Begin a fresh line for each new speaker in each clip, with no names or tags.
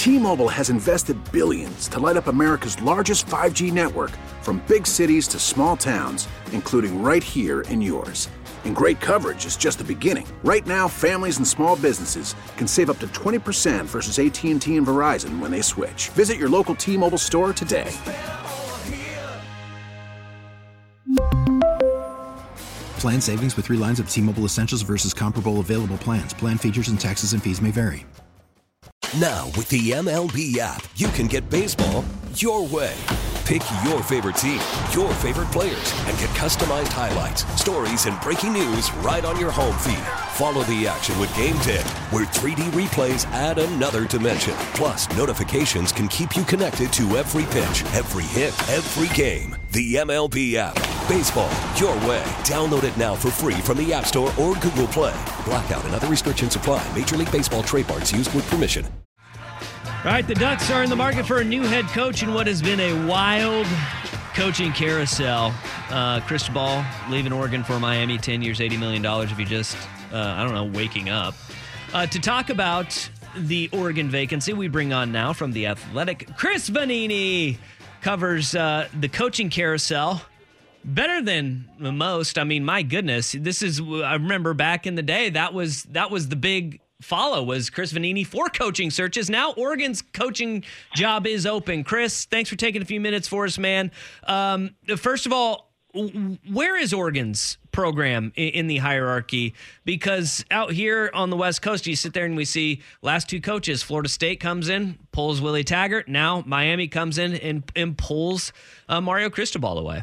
T-Mobile has invested billions to light up America's largest 5G network, from big cities to small towns, including right here in yours. And great coverage is just the beginning. Right now, families and small businesses can save up to 20% versus AT&T and Verizon when they switch. Visit your local T-Mobile store today.
Plan savings with 3 lines of T-Mobile Essentials versus comparable available plans. Plan features and taxes and fees may vary.
Now, with the MLB app, you can get baseball your way. Pick your favorite team, your favorite players, and get customized highlights, stories, and breaking news right on your home feed. Follow the action with Game Day, where 3D replays add another dimension. Plus, notifications can keep you connected to every pitch, every hit, every game. The MLB app. Baseball your way. Download it now for free from the App Store or Google Play. Blackout and other restrictions apply. Major League Baseball trademarks used with permission.
All right, the Ducks are in the market for a new head coach in what has been a wild coaching carousel. Cristobal leaving Oregon for Miami, 10 years, $80 million if you just, waking up. To talk about the Oregon vacancy, we bring on now from The Athletic, Chris Vannini. Covers the coaching carousel better than most. I mean, my goodness, I remember back in the day, that was the big follow, was Chris Vannini for coaching searches. Now Oregon's coaching job is open. Chris, thanks for taking a few minutes for us, man. First of all, where is Oregon's program in the hierarchy? Because out here on the West Coast, you sit there and we see last 2 coaches. Florida State comes in, pulls Willie Taggart. Now Miami comes in and pulls Mario Cristobal away.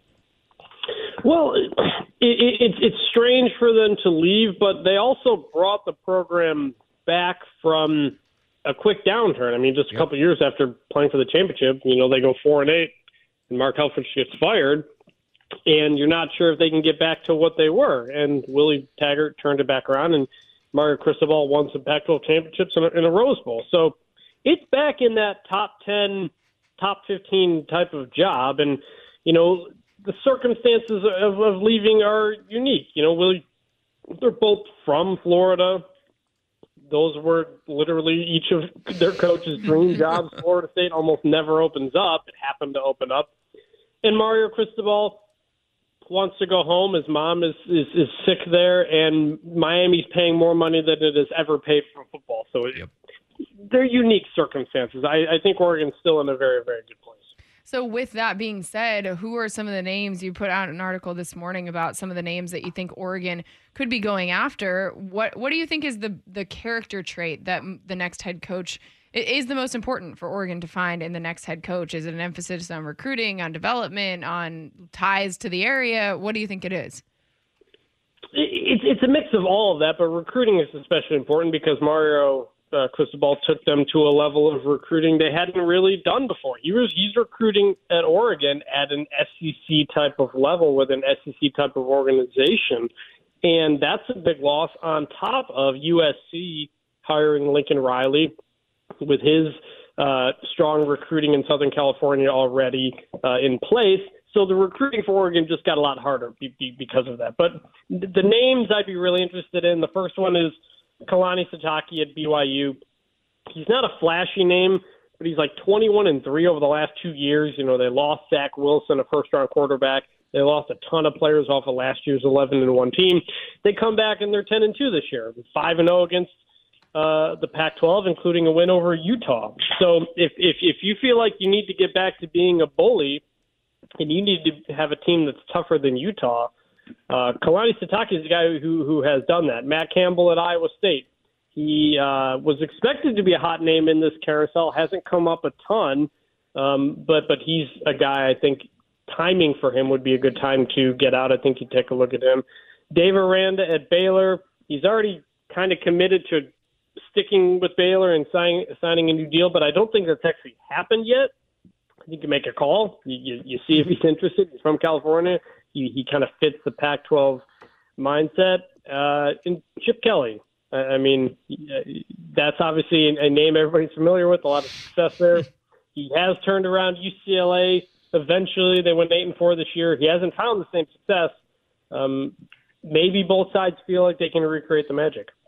Well, it's strange for them to leave, but they also brought the program back from a quick downturn. I mean, just a couple of years after playing for the championship, they go 4-8, and Mark Helfrich gets fired, and you're not sure if they can get back to what they were. And Willie Taggart turned it back around, and Mario Cristobal won some Pac-12 championships in a Rose Bowl. So it's back in that top 10, top 15 type of job, and the circumstances of leaving are unique. They're both from Florida. Those were literally each of their coaches' dream jobs. Florida State almost never opens up. It happened to open up. And Mario Cristobal wants to go home. His mom is sick there, and Miami's paying more money than it has ever paid for football. So they're unique circumstances. I think Oregon's still in a very, very good place.
So with that being said, who are some of the names? You put out an article this morning about some of the names that you think Oregon could be going after. What do you think is the character trait that the next head coach is the most important for Oregon to find in the next head coach? Is it an emphasis on recruiting, on development, on ties to the area? What do you think it is?
It's a mix of all of that, but recruiting is especially important because Mario Cristobal took them to a level of recruiting they hadn't really done before. He's recruiting at Oregon at an SEC type of level with an SEC type of organization, and that's a big loss on top of USC hiring Lincoln Riley with his strong recruiting in Southern California already in place. So the recruiting for Oregon just got a lot harder because of that. But the names I'd be really interested in, the first one is Kalani Sitake at BYU. He's not a flashy name, but he's like 21-3 over the last 2 years. They lost Zach Wilson, a first-round quarterback. They lost a ton of players off of last year's 11-1 team. They come back and they're 10-2 this year, 5-0 against the Pac-12, including a win over Utah. So if you feel like you need to get back to being a bully and you need to have a team that's tougher than Utah, Kalani Sitake is the guy who has done that. Matt Campbell at Iowa State. He was expected to be a hot name in this carousel. Hasn't come up a ton, but he's a guy I think timing for him would be a good time to get out. I think you'd take a look at him. Dave Aranda at Baylor. He's already kind of committed to sticking with Baylor and signing a new deal, but I don't think that's actually happened yet. You can make a call. You see if he's interested. He's from California. He kind of fits the Pac-12 mindset. And Chip Kelly. I mean, that's obviously a name everybody's familiar with, a lot of success there. He has turned around UCLA. Eventually, they went 8-4 this year. He hasn't found the same success. Maybe both sides feel like they can recreate the magic.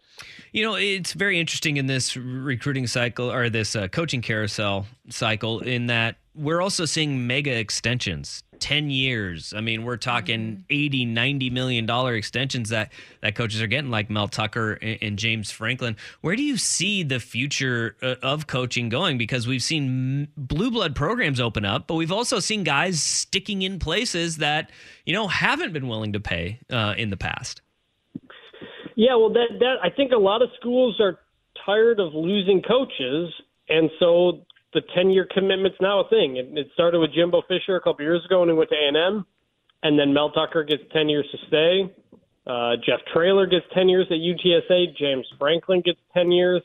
It's very interesting in this recruiting cycle or this coaching carousel cycle in that we're also seeing mega extensions, 10 years. I mean, we're talking $80, $90 million extensions that coaches are getting, like Mel Tucker and James Franklin. Where do you see the future of coaching going? Because we've seen blue blood programs open up, but we've also seen guys sticking in places that, haven't been willing to pay in the past.
Yeah, well, that I think a lot of schools are tired of losing coaches, and so the 10-year commitment's now a thing. It started with Jimbo Fisher a couple years ago when he went to A&M, and then Mel Tucker gets 10 years to stay. Jeff Traylor gets 10 years at UTSA. James Franklin gets 10 years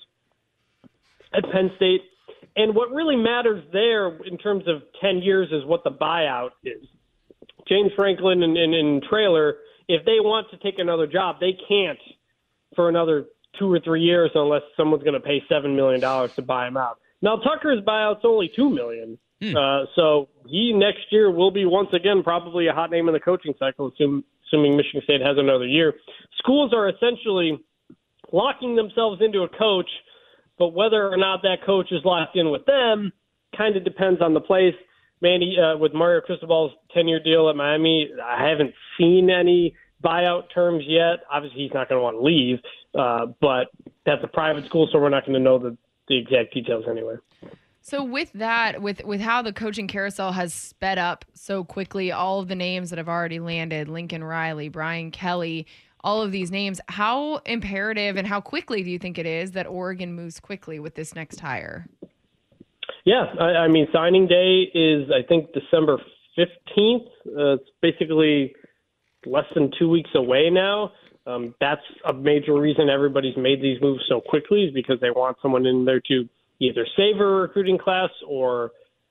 at Penn State. And what really matters there in terms of 10 years is what the buyout is. James Franklin and Traylor, if they want to take another job, they can't for another 2 or 3 years unless someone's going to pay $7 million to buy him out. Now, Tucker's buyout's only $2 million. So he next year will be once again probably a hot name in the coaching cycle, assuming Michigan State has another year. Schools are essentially locking themselves into a coach, but whether or not that coach is locked in with them kind of depends on the place. Mandy, with Mario Cristobal's 10-year deal at Miami, I haven't seen any buyout terms yet. Obviously, he's not going to want to leave, but that's a private school, so we're not going to know the exact details anyway.
So with that, with how the coaching carousel has sped up so quickly, all of the names that have already landed, Lincoln Riley, Brian Kelly, all of these names, how imperative and how quickly do you think it is that Oregon moves quickly with this next hire?
Yeah, I mean, signing day is, I think, December 15th. It's basically less than 2 weeks away now. That's a major reason everybody's made these moves so quickly, is because they want someone in there to either save a recruiting class or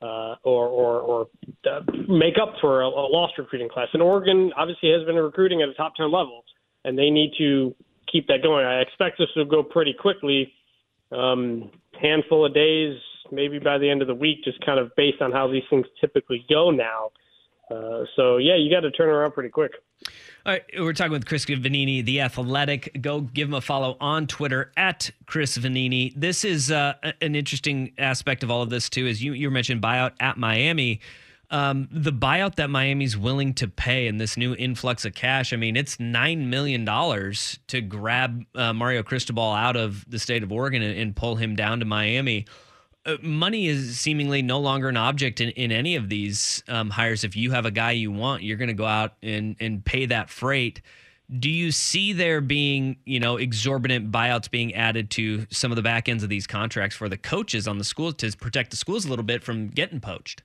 make up for a lost recruiting class. And Oregon obviously has been recruiting at a top 10 level, and they need to keep that going. I expect this to go pretty quickly, handful of days, maybe by the end of the week, just kind of based on how these things typically go now. So, yeah, you got to turn around pretty quick.
All right, we're talking with Chris Vanini, The Athletic. Go give him a follow on Twitter at Chris Vanini. This is an interesting aspect of all of this, too, as you mentioned buyout at Miami. The buyout that Miami's willing to pay and this new influx of cash, I mean, it's $9 million to grab Mario Cristobal out of the state of Oregon and pull him down to Miami. Money is seemingly no longer an object in any of these hires. If you have a guy you want, you're going to go out and pay that freight. Do you see there being, exorbitant buyouts being added to some of the back ends of these contracts for the coaches on the schools to protect the schools a little bit from getting poached?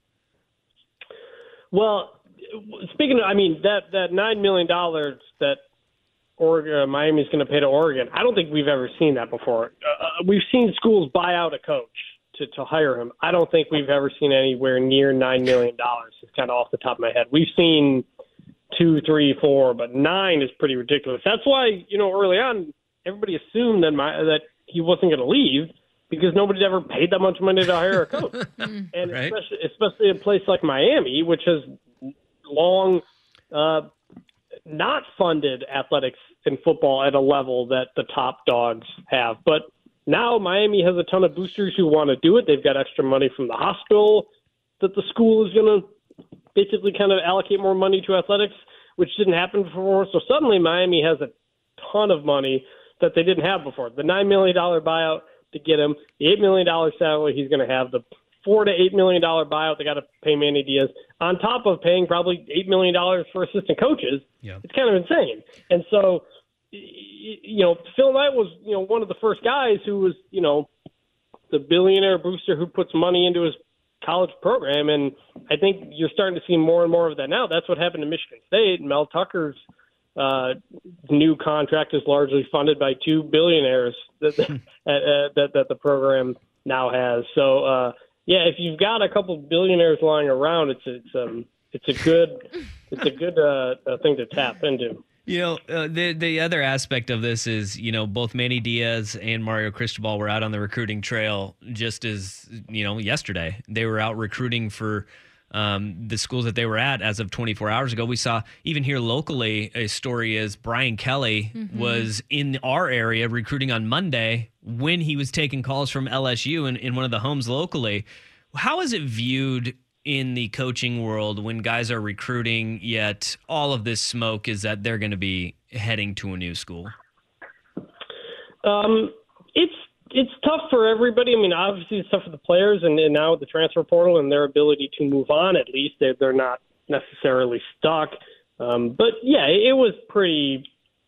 Well, speaking of, that $9 million that Miami's going to pay to Oregon, I don't think we've ever seen that before. We've seen schools buy out a coach to hire him. I don't think we've ever seen anywhere near $9 million. It's kind of off the top of my head. We've seen 2, 3, 4, but 9 is pretty ridiculous. That's why, early on, everybody assumed that he wasn't going to leave because nobody's ever paid that much money to hire a coach. And
right.
especially a place like Miami, which has long not funded athletics and football at a level that the top dogs have. But now Miami has a ton of boosters who want to do it. They've got extra money from the hospital that the school is going to basically kind of allocate more money to athletics, which didn't happen before. So suddenly Miami has a ton of money that they didn't have before. The $9 million buyout to get him, the $8 million salary he's going to have, the $4 to $8 million buyout they got to pay Manny Diaz, on top of paying probably $8 million for assistant coaches. Yeah. It's kind of insane. And so, Phil Knight was, one of the first guys who was, the billionaire booster who puts money into his college program. And I think you're starting to see more and more of that now. That's what happened to Michigan State. Mel Tucker's new contract is largely funded by 2 billionaires that the program now has. So, if you've got a couple billionaires lying around, it's a good thing to tap into.
The other aspect of this is, both Manny Diaz and Mario Cristobal were out on the recruiting trail just as, yesterday. They were out recruiting for the schools that they were at as of 24 hours ago. We saw even here locally, a story is Brian Kelly was in our area recruiting on Monday when he was taking calls from LSU in one of the homes locally. How is it viewed in the coaching world when guys are recruiting, yet all of this smoke is that they're going to be heading to a new school?
It's tough for everybody. I mean, obviously it's tough for the players, and now with the transfer portal and their ability to move on, at least they're not necessarily stuck. But yeah, it was pretty,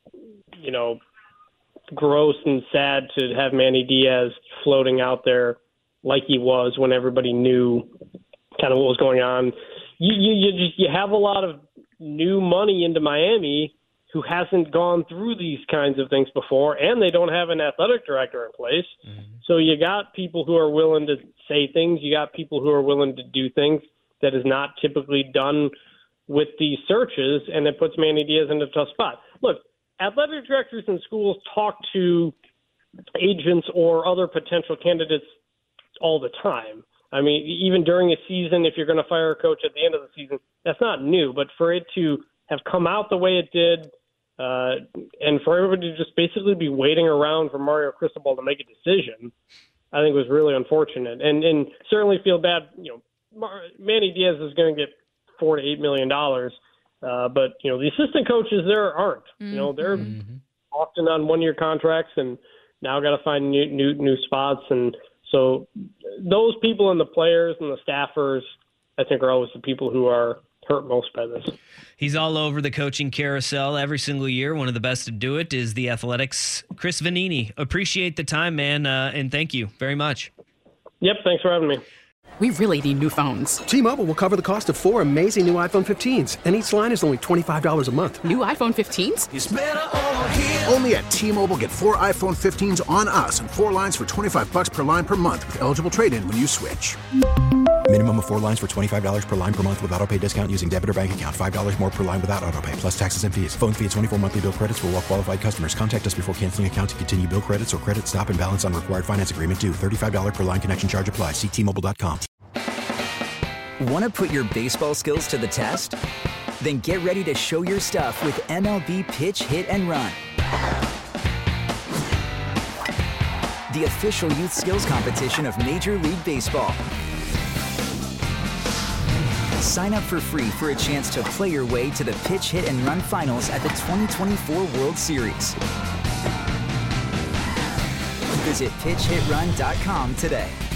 gross and sad to have Manny Diaz floating out there like he was when everybody knew kind of what was going on. You have a lot of new money into Miami who hasn't gone through these kinds of things before, and they don't have an athletic director in place. So you got people who are willing to say things. You got people who are willing to do things that is not typically done with these searches, and it puts Manny Diaz in a tough spot. Look, athletic directors in schools talk to agents or other potential candidates all the time. I mean, even during a season, if you're going to fire a coach at the end of the season, that's not new. But for it to have come out the way it did, and for everybody to just basically be waiting around for Mario Cristobal to make a decision, I think was really unfortunate. And certainly feel bad. Manny Diaz is going to get $4 to $8 million, but the assistant coaches there aren't. They're often on one-year contracts, and now got to find new spots. And so those people and the players and the staffers, I think, are always the people who are hurt most by this.
He's all over the coaching carousel every single year. One of the best to do it is the Athletics' Chris Vannini. Appreciate the time, man, and thank you very much.
Yep, thanks for having me.
We really need new phones.
T-Mobile will cover the cost of 4 amazing new iPhone 15s, and each line is only $25 a month.
New iPhone 15s?
It's better over here.
Only at T-Mobile, get 4 iPhone 15s on us and 4 lines for $25 per line per month with eligible trade-in when you switch.
Minimum of 4 lines for $25 per line per month with autopay discount using debit or bank account. $5 more per line without autopay, plus taxes and fees. Phone fee at 24 monthly bill credits for well-qualified customers. Contact us before canceling account to continue bill credits or credit stop and balance on required finance agreement due. $35 per line connection charge applies. See T-Mobile.com.
Want to put your baseball skills to the test? Then get ready to show your stuff with MLB Pitch, Hit, and Run. The official youth skills competition of Major League Baseball. Sign up for free for a chance to play your way to the Pitch, Hit, and Run finals at the 2024 World Series. Visit PitchHitRun.com today.